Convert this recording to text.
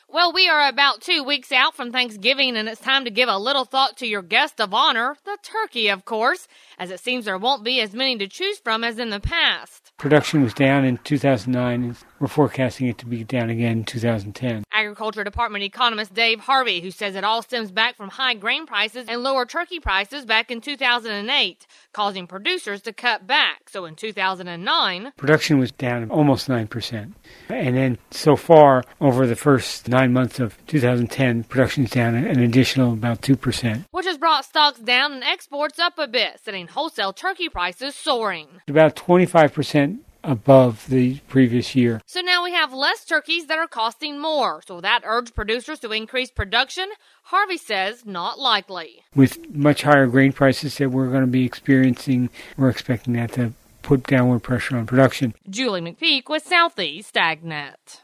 Well, we are about 2 weeks out from Thanksgiving, and it's time to give a little thought to your guest of honor, the turkey, of course, as it seems there won't be as many to choose from as in the past. Production was down in 2009, and we're forecasting it to be down again in 2010. Agriculture Department economist Dave Harvey, who says it all stems back from high grain prices and lower turkey prices back in 2008, causing producers to cut back. So in 2009, production was down almost 9%. And then so far, over the first 9 months of 2010, production's down an additional about 2%. Which has brought stocks down and exports up a bit, setting wholesale turkey prices soaring. About 25% above the previous year. So now we have less turkeys that are costing more. So will that urge producers to increase production? Harvey says not likely. With much higher grain prices that we're going to be experiencing, we're expecting that to put downward pressure on production. Julie McPeak with Southeast AgNet.